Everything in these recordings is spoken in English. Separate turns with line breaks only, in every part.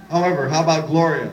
However, how about Gloria?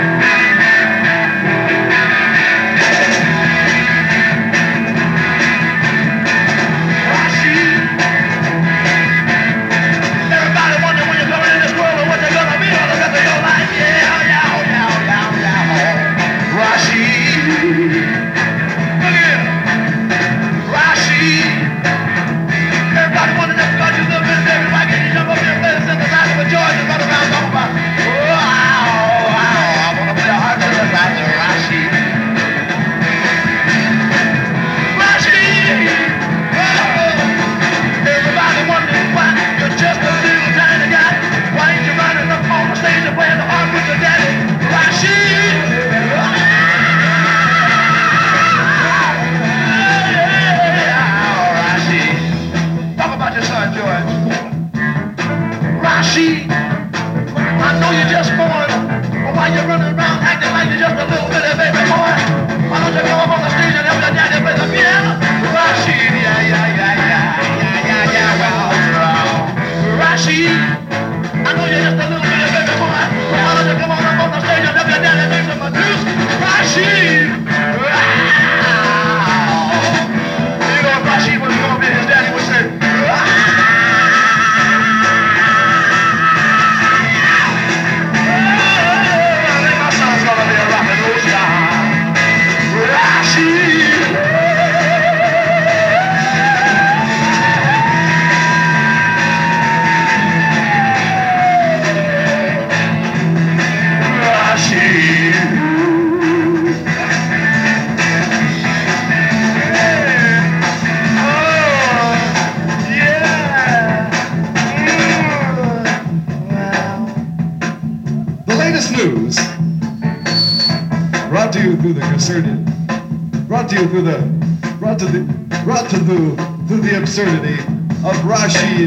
Through the absurdity of Rashid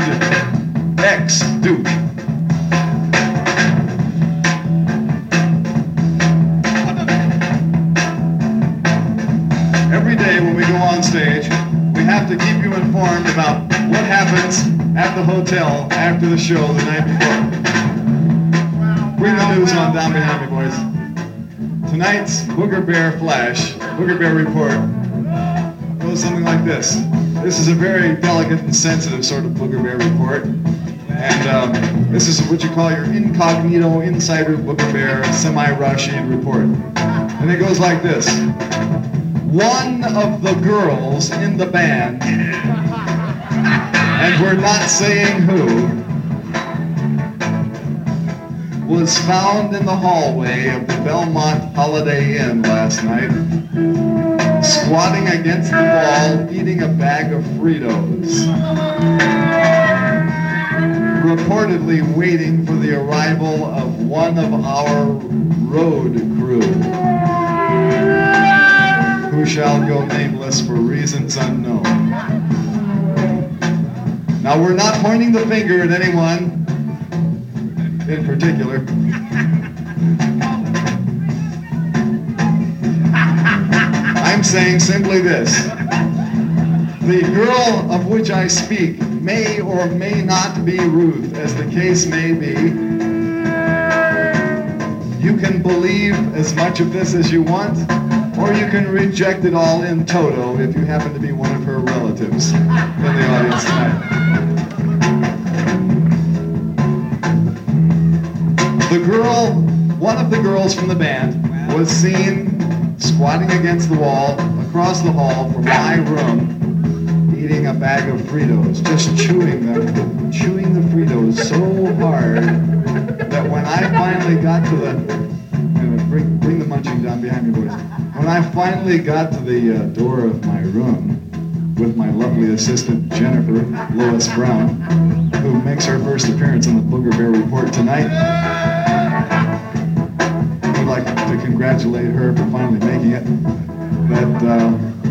X. Duke. Every day when we go on stage, we have to keep you informed about what happens at the hotel after the show the night before. Bring the news on down behind me, boys. Tonight's Booger Bear Flash, Booger Bear Report, goes something like this. This is a very delicate and sensitive sort of Booger Bear report. And this is what you call your incognito, insider Booger Bear semi-Rashid report. And it goes like this. One of the girls in the band, and we're not saying who, was found in the hallway of the Belmont Holiday Inn last night, squatting against the wall, eating a bag of Fritos, reportedly waiting for the arrival of one of our road crew, who shall go nameless for reasons unknown. Now, we're not pointing the finger at anyone in particular. I'm saying simply this. The girl of which I speak may or may not be Ruth, as the case may be. You can believe as much of this as you want, or you can reject it all in toto if you happen to be one of her relatives in the audience tonight. The girl, one of the girls from the band, was seen squatting against the wall across the hall from my room, eating a bag of Fritos, just chewing the Fritos so hard that when I finally got to bring the munching down behind me, boys. When I finally got to the door of my room with my lovely assistant Jennifer Lois Brown, who makes her first appearance on the Booger Bear Report tonight, I'd like to congratulate her for finally making it. That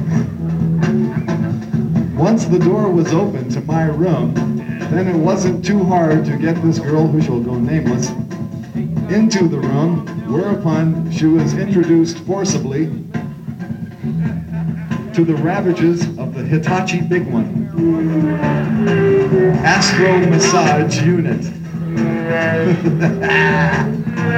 once the door was open to my room, then it wasn't too hard to get this girl, who shall go nameless, into the room, whereupon she was introduced forcibly to the ravages of the Hitachi Big One Astro Massage Unit.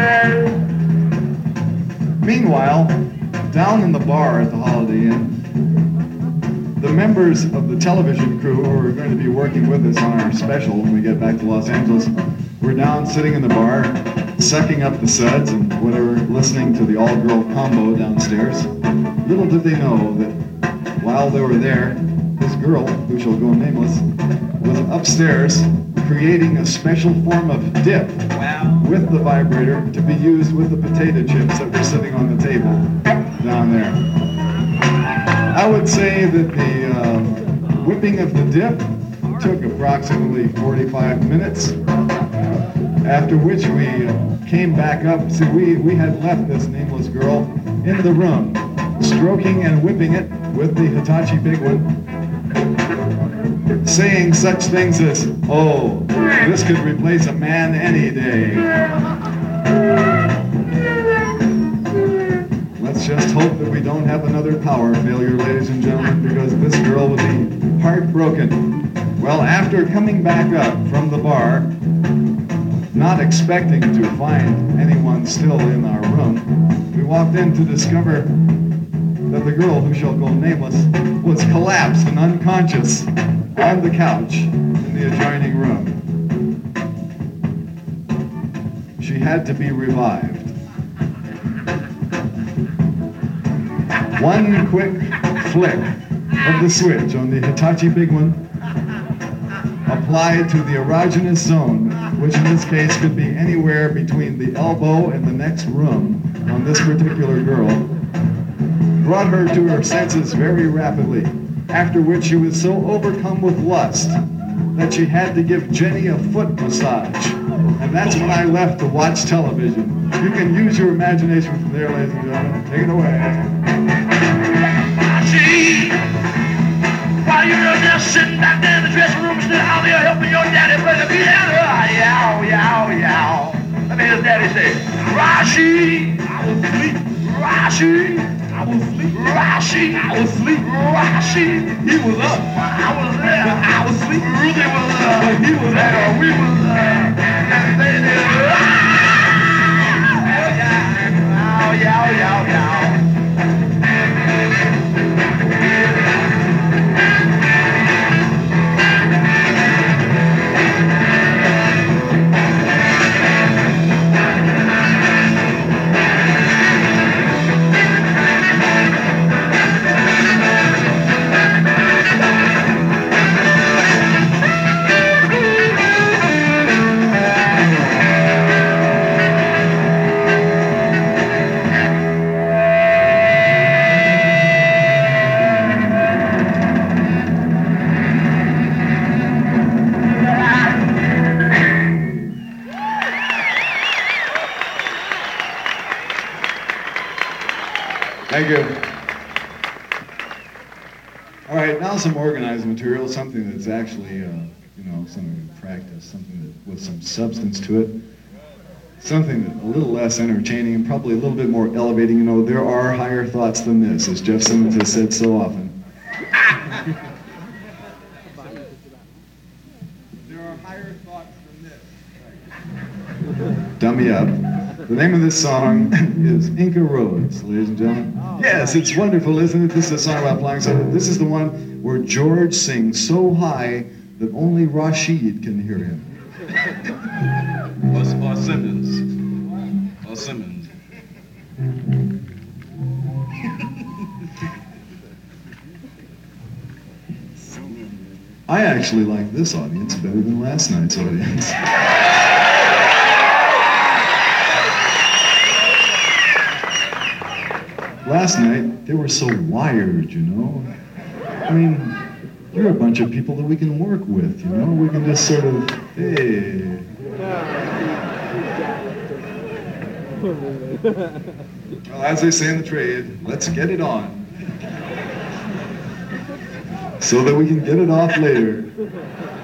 Meanwhile, down in the bar at the Holiday Inn, the members of the television crew who are going to be working with us on our special when we get back to Los Angeles, were down sitting in the bar, sucking up the suds and whatever, listening to the all-girl combo downstairs. Little did they know that while they were there, this girl, who shall go nameless, was upstairs creating a special form of dip with the vibrator to be used with the potato chips that were sitting on the table down there. I would say that the whipping of the dip took approximately 45 minutes, after which we came back up. See, we had left this nameless girl in the room, stroking and whipping it with the Hitachi Big One, saying such things as, "Oh, this could replace a man any day." Let's just hope that we don't have another power failure, ladies and gentlemen, because this girl would be heartbroken. Well, after coming back up from the bar, not expecting to find anyone still in our room, we walked in to discover that the girl, who shall go nameless, was collapsed and unconscious on the couch in the adjoining room. She had to be revived. One quick flick of the switch on the Hitachi Big One applied to the erogenous zone, which in this case could be anywhere between the elbow and the next room on this particular girl, brought her to her senses very rapidly, after which she was so overcome with lust that she had to give Jenny a foot massage. And that's when I left to watch television. You can use your imagination from there, ladies and gentlemen. Take it away.
See, while you're just sitting back there in the dressing room, still out there helping your daddy play the piano. Yow, yow, yow. Let me hear his daddy say, Rashi, I was asleep. Rashi, I was asleep. Rashi, I was asleep. Rashi, he was up. I was there. I was asleep. Rudy was up. But he was there. We was and they did. Yow, yow, yow, yow.
Thank you. All right, now some organized material, something that's actually, something in practice, something that, with some substance to it, something that a little less entertaining and probably a little bit more elevating. You know, there are higher thoughts than this, as Jeff Simmons has said so often. There are higher thoughts than this. Dummy up. The name of this song is Inca Roads, ladies and gentlemen. Yes, it's wonderful, isn't it? This is a song about flying. So this is the one where George sings so high that only Rashid can hear him.
Or Simmons. Or Simmons.
I actually like this audience better than last night's audience. Last night, they were so wired, you know. I mean, you're a bunch of people that we can work with, you know. We can just sort of, hey. Well, as they say in the trade, let's get it on. So that we can get it off later.